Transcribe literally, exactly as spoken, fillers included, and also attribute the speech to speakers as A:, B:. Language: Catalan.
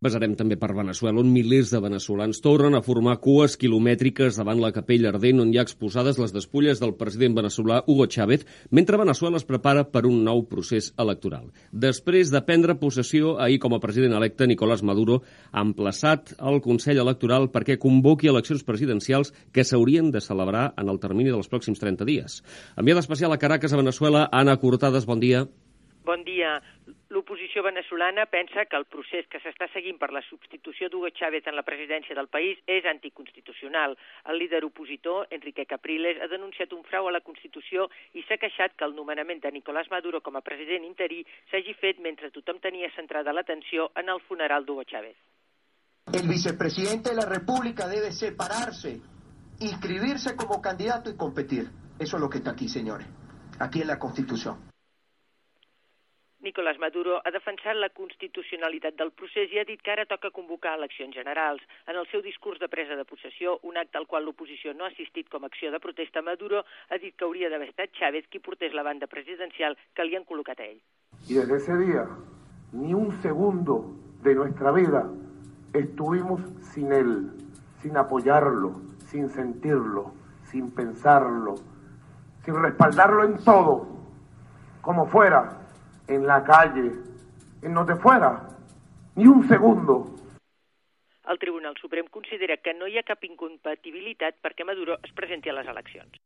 A: Passarem també per Veneçuela, on milers de veneçolans tornen a formar cues quilomètriques davant la capella ardent on hi ha exposades les despulles del president veneçolà Hugo Chávez, mentre Veneçuela es prepara per un nou procés electoral. Després de prendre possessió, ahir com a president electe, Nicolás Maduro ha emplaçat el Consell Electoral perquè convoqui eleccions presidencials que s'haurien de celebrar en el termini dels pròxims trenta dies. Enviada especial a Caracas, a Veneçuela, Anna Cortades, bon dia.
B: Bon dia. L'oposició veneçolana pensa que el procés que s'està seguint per la substitució d'Hugo Chávez en la presidència del país és anticonstitucional. El líder opositor, Enrique Capriles, ha denunciat un frau a la Constitució i s'ha queixat que el nomenament de Nicolás Maduro com a president interí s'hagi fet mentre tothom tenia centrada l'atenció en el funeral d'Hugo Chávez.
C: El vicepresidente de la República debe separarse, inscribirse como candidato y competir. Eso es lo que está aquí, señores. Aquí en la Constitución.
B: Nicolás Maduro ha defensat la constitucionalitat del procés i ha dit que ara toca convocar eleccions generals. En el seu discurs de presa de possessió, un acte al qual l'oposició no ha assistit com a acció de protesta, Maduro ha dit que hauria d'haver estat Chávez qui portés la banda presidencial que li han col·locat a ell.
D: Y desde ese día, ni un segundo de nuestra vida estuvimos sin él, sin apoyarlo, sin sentirlo, sin pensarlo, sin respaldarlo en todo, como fuera, en la calle, en donde fuera, ni un segundo.
B: El Tribunal Suprem considera que no hi ha cap incompatibilitat perquè Maduro es presenti a les eleccions.